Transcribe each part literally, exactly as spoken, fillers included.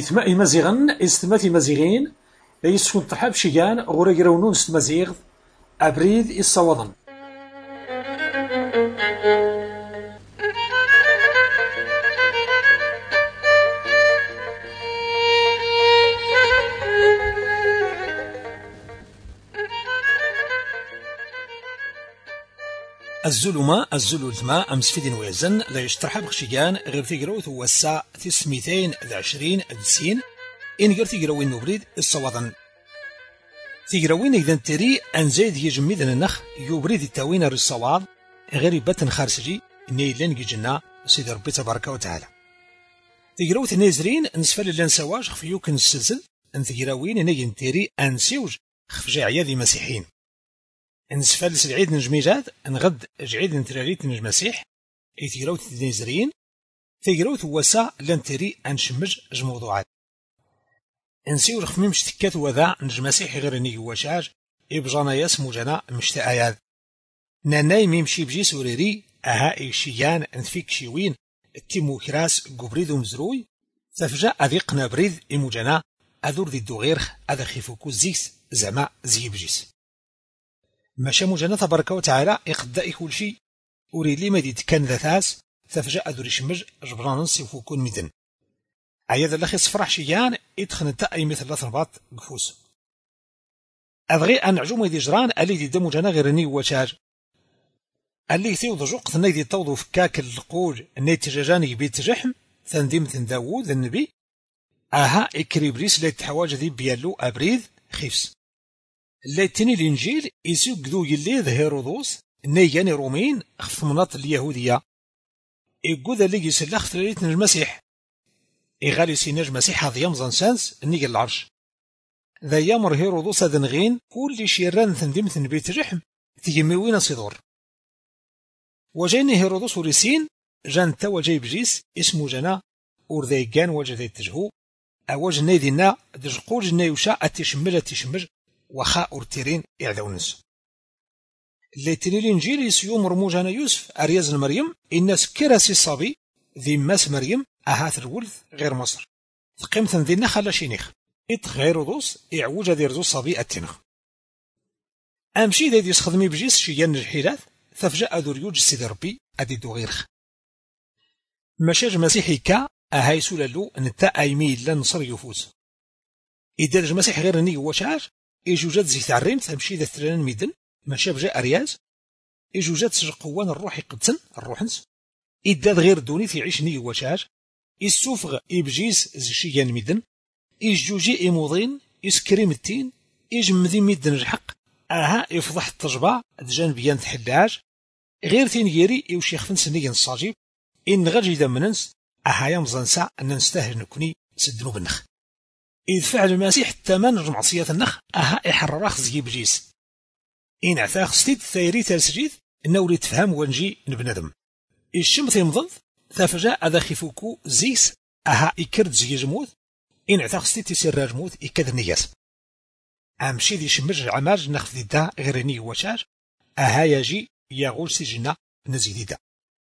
إثماء مزيغن استمات مزيغين لا يسكن ترحاب شيان غورا يرونون استمازيغ أبريد الصوضن. الزلمة الزلوزمة أمس في دين ويزن لا يشترح بخشيان غير تيقروث هو الساعة تسميتين العشرين الدسين إن غير تيقروين نبريد الصوضن تيقروين إذا تري أن زيد يجمدن النخ يبريد التاوين الصواب غير بطن خارسجي نيلان يجنا سيد ربي تبارك وتعالى تيقروث نازرين نسفل اللان سواج خفيوك نسلسل أن تيقروين نيجن تري أن سيوج خفجي عياذي مسيحين نسفل سلعيد نجميجات نغد جعيد نتراريت نج مسيح اي تيقروث نازرين تيقروث وسا لان تري أنشمج جموضوعات نسيو رخمي مشتكات وذا نج مسيح غير نيجي وشاج إبجانا ياسمو جنا مشتايات ناناي ميمشي بجي سوريري أها إيشيان نفيك شيوين التيمو كراس قبريدو مزروي تفجأ أذيقنا بريد إمو جنا أذور ذي الدوغيرخ أذا خيفوكو زيس زما زي بجيس ماشا مجانا تبارك وتعالى يقدأ كل شيء أريد لي مديد كان ذا ثاس تفجأ أذور يشمج جبران نصيفوكون مدن عياد الأخي صفرح شيان يدخن التأي مثل لا تنباط قفوس أبغي أن عجوم يدي جران ألي دي دمو جانا غير ني وشاج اللي ثيوض جوقت نيدي توضو فكاك القول نيت جاجاني بيت جحم ثنديم داوود النبي أها إكريبريس ليت حواج ذي بيالو أبريد خيفس ليتني الإنجيل يسوق ذو يلي هيرودوس نيجاني رومين خف مناط اليهودية يقول اللي يسلخ ثلاثة المسيح إغالي سيناج مسيح هذا يمزن سانس نيجي العرش ذا يامر هيرودوس ذنغين كل شيران ثنديم بيت جحم تيميوين صدور وجاني هيرودوس ورسين جان توا جايب جيس اسمه جنا ورذيقان وجد يتجهو أواج نيدينا دجقول جنا يوشا أتشمج أتشمج وخا أورتيرين إعداونس اللي تري الإنجيل يسيوم رموجانا يوسف أرياز مريم الناس كراسي الصبي ذي ماس مريم أهات الولد غير مصر تقيمة ذينا خلا شينيخ إت هيرودوس إعوج ذي رزو الصبي التنخ أمشي ذي يسخدمي بجيس شيان الحيلات تفجأ ذو ريوج السيد ربي أدي دو غيرخ مشاج مسيحي كا أهاي سولالو نتا أيميل لنصر يفوز إدارج مسيح غير نيجي وشاج إجوجات زيت عرين تمشي ذا ثلان ميدن ماشا بجاء أرياز إجوجات سجقوان الروح يقدسن الروحنس إداد غير دوني في عيش نيجي وشاج إسوفغ إبجيس زشيان ميدن إجوجي إموضين إسكريم التين إجمذي ميدن الحق أها يفضح التجبع دجان بيان تحلاج غير تين يري يوشيخ فنس نيجن الصاجيب إن غجي دمننس أها يمزن ساعة أن نستاهل نكوني سدنو بالنخ إذ فعل المسيح التمن رمعصية النخ أها إحرراخ زي بجيس إن عثاخ ستيد ثيري تلسجيد نوري تفهم ونجي نبندم الشمث يمضض ثفجاء أذا خفوكو زيس أها إكرد زي جموث إن عثاخ ستيد تسير جموث إكاد نياس أمشي دي شمج عماج نخف دا غيرني وشاج أها يجي يغول سجنا نزيد دا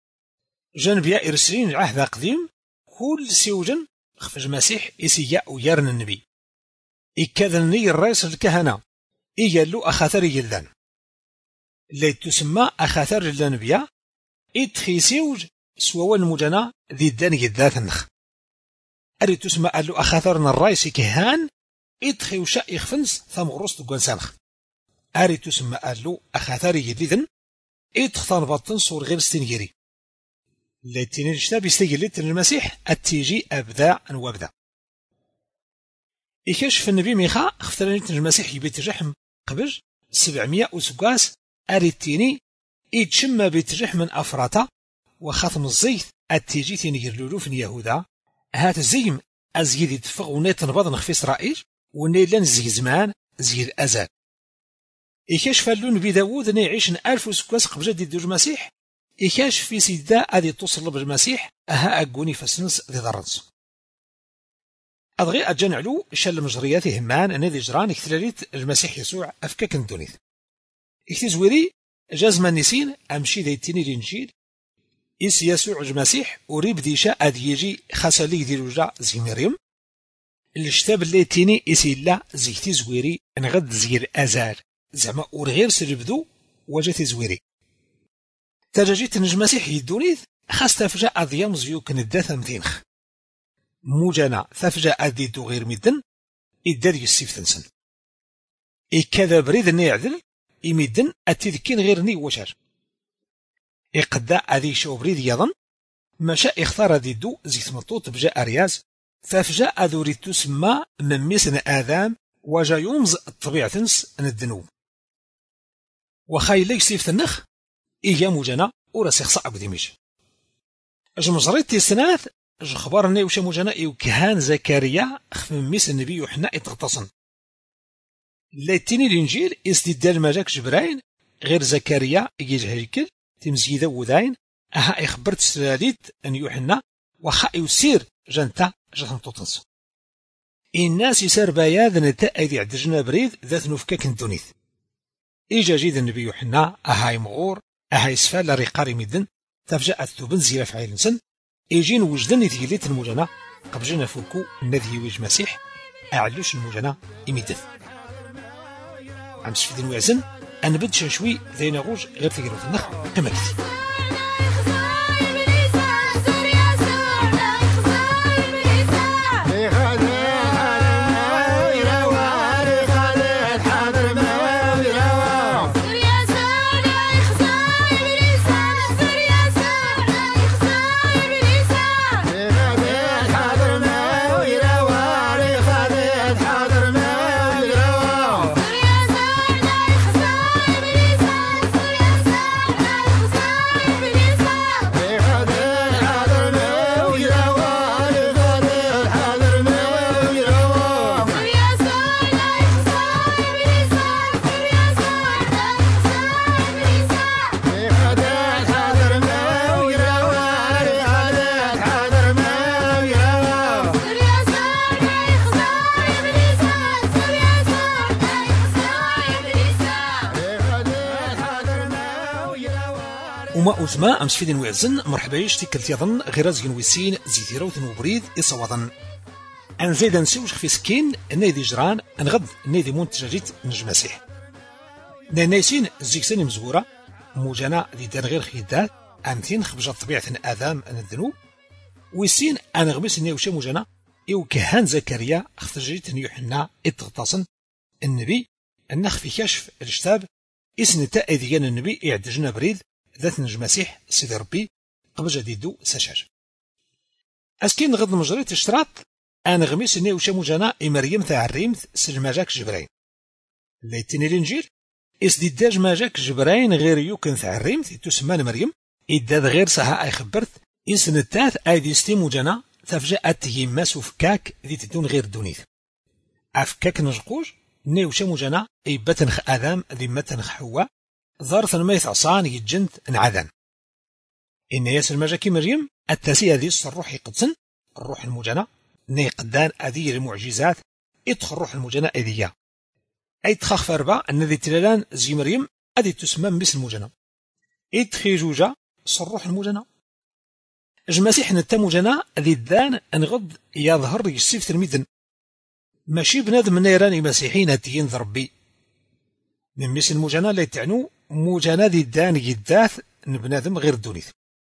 جنبيا إرسلين عهد قديم كل سيوجن خفج مسيح إسياء ويارن النبي إكاذني الرئيس الكهنة إيالو أخاثر يلدان اللي تسمى أخاثر النبيا إدخي سيوج سوى المجنى ذي الدان يدات النخ أري تسمى ألو أخاثرنا الرئيس كهان إدخي وشاء يخفنس ثم غرست قنسانخ أري تسمى ألو أخاثر يديدن إدخطان بطن صور غير ستنجري التي نجتاب يستجلت المسيح التيجي أبدا وابدا يكشف النبي ميخا اختلنت المسيح يبيت جحم قبل سبعمية وسقاس أريتيني يتشم بيت جحم من أفراتا وخاتم الزيت التيجي تنجرلولو في يهودا هات الزيم أزيد يدفغ ونيت نبضن في إسرائيل ونيلان زي زمان زي الأزال يكشف اللون بداود نيعيش ألف وسقاس قبل جديد المسيح إيكاش في سيدا أدي توصل بالمسيح أها أقوني فسنس ذي ضرنس أضغي أجان علو شل مجريات همان أن ذي جران اكتلاليت المسيح يسوع أفكاك ندونيث اكتزويري جازم النسين أمشي ذي التيني الإنجيل إس يسوع المسيح وريب ديشا أدي يجي خسالي ذي رجع زي مريم الشتاب اللي تيني إسيلا زيكتي زويري نغد زير أزال زعما ور غير سربدو وجاتي زويري تجاجيت نجماسيح يدونيث خاص تفجأ أضيام زيوك نداث مدينخ موجانا تفجأ أديدو غير مدن إداد يسيف تنسن إكذا بريد نيعدل إمدن أتذكين غير ني وشار إقدا أدي شو بريد يظن ما شاء اختار ديدو زيت مطوط بجا أرياز ففجأ أذوري تسمى من ميسن آذام وجا يومز الطبيعة تنس ندنو وخاي ليك سيف تنخ إيا موجانا وراسيخ صعب ديميش أجمزريت تيسناث جخبارني وشا موجانا إيو كهان زكريا خفم ميس النبي يوحنا إتغتصن لاتيني الإنجيل إستدال ماجاك جبراين غير زكريا إيجي هيكل تمزيدا وذاين أها إخبرت سلاليت أن يوحنا وخا يسير جانتا جاتن توتنس الناس يسار باياد نتا أيدي عدجنا بريد ذات نفكاك ندونيث إيجا جيد النبي يوحنا أها يمغور أها يسفال لرقاري مدن تفجأت تبن زيرا فعيل نسن إيجين وجدن يتجليت المجنة قبجنا فوكو النذي ويج مسيح أعلوش المجنة إميدث عم سفيدين ويعزن أنا بدش شوي ذي نغوج غير تجربة النخ كملت وما أزما أمس فيدين ويعزن مرحبا يشتي كلت يظن غير زين ويسين زيتي روث وبريد إصوضن أن زيدا نسوش في سكين نايدي جران نغد نايدي منتجاجيت نجماسيح نايسين زيكساني مزغورة موجانا دي دار غير خيدات أمتين خبجة طبيعة آذام أن الذنوب ويسين أنا غمس نيوشا موجانا إيو كهان زكريا اختجيت نيوحنا اتغطاسن النبي النخ في كشف الشتاب اسن تأذيان النبي إعدجنا بريد ذات نجم مسيح سيدي ربي قبل جديدو سشاج أسكين غض مجريت اشتراط أنا غميس إني وشا موجانا إمريم تاع الريمث سلماجاك جبراين ليتني الإنجيل إسديداج ماجاك جبراين غير يوكن تاع الريمث تسمى مريم إداد غير سها أي خبرت إسن التاث أيدي ستي موجانا تفجأت يماس وفكاك ذي تدون غير دونيث أفكاك نجقوج ني وشا موجانا إبتنخ آذام ذي متنخ حواء ظرف الميث عصان يجند انعذن إن ياسر ماجاكي مريم التاسية ذي الروح يقدسن الروح المجنة ني قدان أذي المعجزات ادخل روح المجنة أذية أي تخاخ فاربا أن ذي تلالان زي مريم أذي تسمى بس المجنة ادخي جوجا صروح المجنة جماسيح نتا مجنة ذي الدان انغض يظهر يسيف تلميذن ماشي بنادم نيراني مسيحيين هاتيين ذربي من مس المجنة لا تعنو موجانا ذي الدان يداث نبنادم غير الدونيث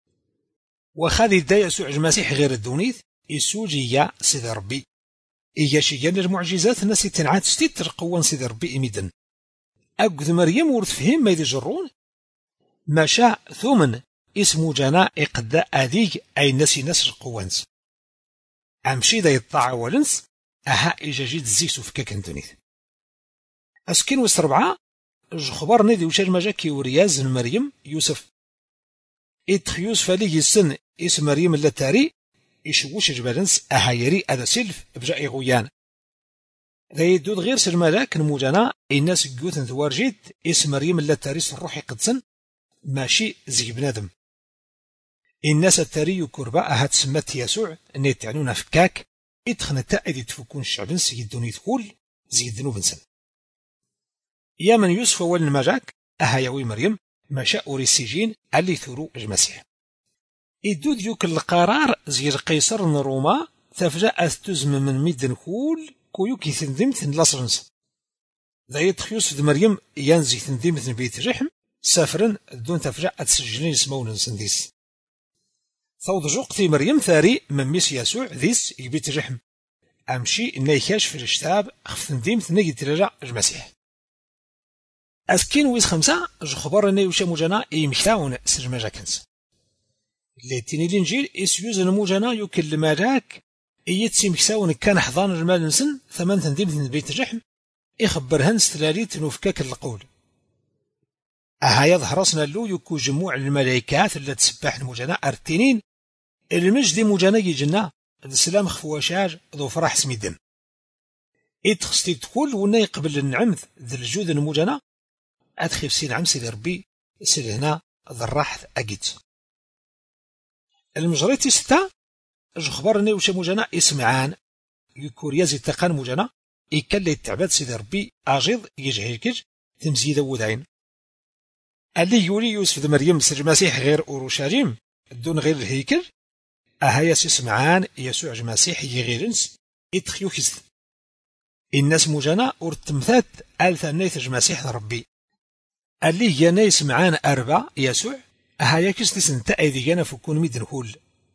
وخذي الدا يسوع المسيح غير الدونيث يسوجي يا سيدي ربي إيا شيئا المعجزات الناس تنعاد ستيت قوان سيدي ربي إميدن أقذ مريم ورث فهم ما يجرون ما شاء ثمن اسمو جانا إقدا أذيك أي ناسي نسر قوانس أمشي دا يطاع ولنس أها إجاجيد زيسو فكاك دونيث أسكين وستربعة خبر نادي وشاج ماجاكي ورياز مريم يوسف إتخ يوسف لي السن اسم مريم اللتاري يشوش جبالنس أهايري أذا سلف بجاء غويان ذا يدود غير سلمالاك نموجانا الناس قوتن ثوارجيت اسم مريم اللتاري الروحي قدسن ماشي زي بنادم الناس التاري كرباء هات سمت يسوع نيت تعنونا فكاك إتخن تأذي تفكون الشعب سيدوني تقول زي الذنوب نسن يا من يوسف أول المجاك أهايوي مريم ما شاء ريسيجين اللي ثرو المسيح يدود يوك القرار زي قيصر روما تفجأ تزم من ميدن كول كويو كي تندمت لاصرنس ذا تخيوس د مريم ينزي تندمت بيت رحم سافرن دون تفجأ تسجلين اسمون سنديس ثوض جوقتي مريم ثاري من ميس يسوع ذيس يبيت رحم امشي نيكاش في الشتاب خف ندمت نجي ترجع المسيح اسكين ويز خمسة جخبر اني وشا مجانا يمشتاون سجما جاكنس اللي تيني الانجيل اسيوز نموجانا يوكل ماراك ايتسي مكساون كان حضان المال نسن ثمان تندمت من بيت الرحم يخبرهن ستلاليت نفكاك القول اها يظهر راسنا له يكو جموع الملائكات اللي تسبح المجانا ارتينين المجد مجانا يجنا السلام خفواشاج ذو فرح سميدن اتخستي تقول ونا يقبل النعمث ذي الجود المجانا ادخل سي نعم سيدي ربي سيدي هنا ذا الراحة اجد المجريتي ستة جخبرني وش مجانا اسمعان يكوريازي تقان مجانا يكلي التعباد سيدي ربي اجيض يجهيكج تمزيد ودعين اللي يولي يوسف ذا مريم سر المسيح غير اورشليم دون غير الهيكل اهيا سيسمعان يسوع المسيح يغيرنس اتخيوكيز الناس مجانا ورتمثات الثا نيث المسيح ربي اللي هي ناس معان اربع يسوع اهيا كيس نتا ايدي جانا فكون ميدن هول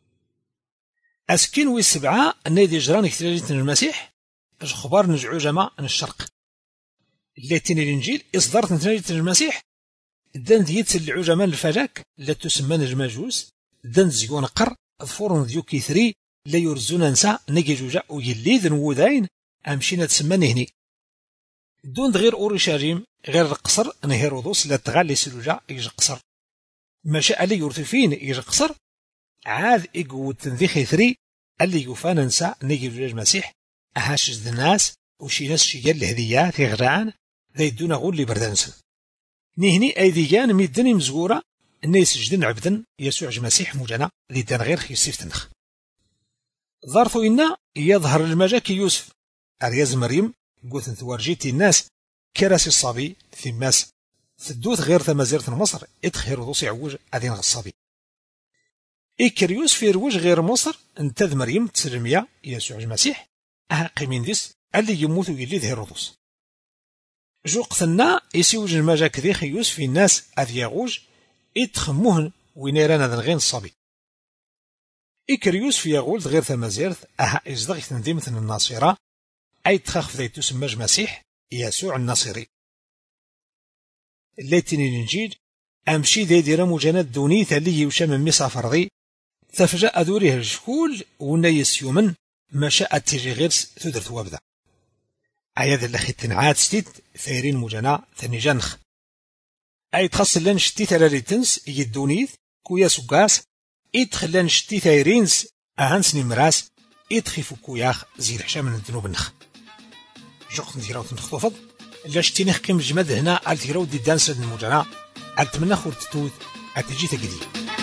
اسكين والسبعة نادي جران كتلاليت المسيح اش خبار نجعو جماعة من الشرق اللي تيني الانجيل اصدرت نتلاليت المسيح دان ديت العجمان الفجاك لا تسمى المجوس دان زيون قر ظفور ديو كيثري لا يرزونا نسا نجي جوجا ويليذ نوذاين امشينا تسمى نهني دون غير اورشليم غير القصر نهيرودوس لا تغالي سلوجا يجي قصر ما شاء لي يرتفين يجي قصر عاد إقوت ذي خيثري اللي يوفانا نسا نجي جوجا المسيح أهاشز الناس وشي ناس شي قال الهديات في غران ذي دون غول لي بردانسن نهني أيديان ميدني مزغورة الناس جدن عبدن يسوع المسيح موجنا ذي دان غير خيسيف تنخ ظرفو إنا يظهر المجاكي يوسف أرياز مريم قوت ثوارجيتي الناس كراسي الصبي في ماس ثدوث غير ثمازيرة مصر اتخير وضوصي عوج أذين غصابي إكر يوسف يروج غير مصر انتذ مريم تسلمية يسوع المسيح أها قيمين ديس اللي يموتوا يلي ذي الرضوص جو قثنا يسيوج المجاك ذي خي يوسف الناس أذ يغوج اتخموهن وينيران ذا غين الصبي إكر يوسف يغول غير ثمازيرث أها إزدغ تنظيمة الناصرة أي تخاف ذي تسمى المسيح يسوع الناصري الليتين الإنجيل أمشي ذي دير مجاند دونيث اللي يوشى من ميسا فرضي تفجأ دوريه الجكول ونيس يومن ما شاء تيجي غير تدر ثوابدا عياد اللخي تنعاد ستيت ثيرين مجانا ثاني جنخ أي تخص لن شتي ثلالي تنس يدونيث كويا سقاس إدخلن شتي ثيرينس أهانس نمراس إدخفو كوياخ زير حشا من الذنوب النخ جوق نتيراو تنخطوفض لاش تينيخ كم جمد هنا التيراو دي دانس المجانا أتمنى خور تتوت أتجي تجدي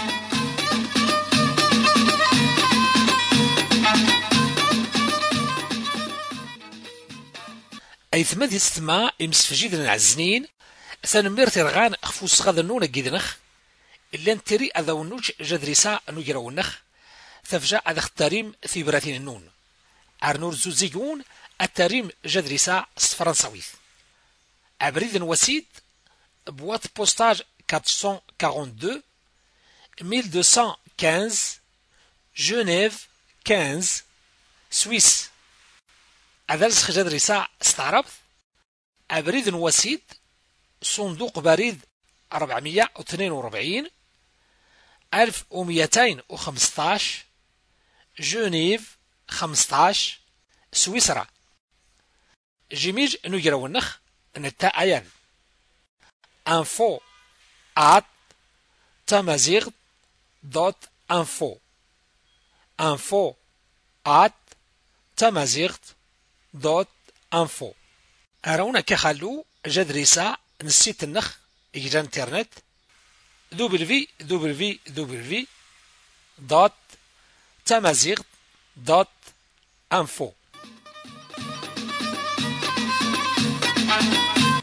أي ثمد يستمع يمسفجيد العزنين ثانمير ترغان أخفوس غاذا نونا جيدنخ إلا نتري أذا ونوش جدريسا نجرا ونخ ثفجا أذا اختاريم في براتين النون أرنور زوزيجون التاريم جدريسا فرنساويث أبريد وسيد بوات بوستاج quatre cent quarante-deux mille deux cent quinze Genève quinze Suisse أدرس جدريسا استعربت أبريد وسيد صندوق بريد أربعمية واثنين وأربعين ألف ومئتين وخمسطاش جنيف خمسطاش سويسرا جيميج نجرا ونخ نتا أيان info at tamazigh dot info info at tamazigh dot info أرونا كخلو جدريسا نسيت النخ إجا انترنت دبليو دبليو دبليو دوت تامازيغ دوت انفو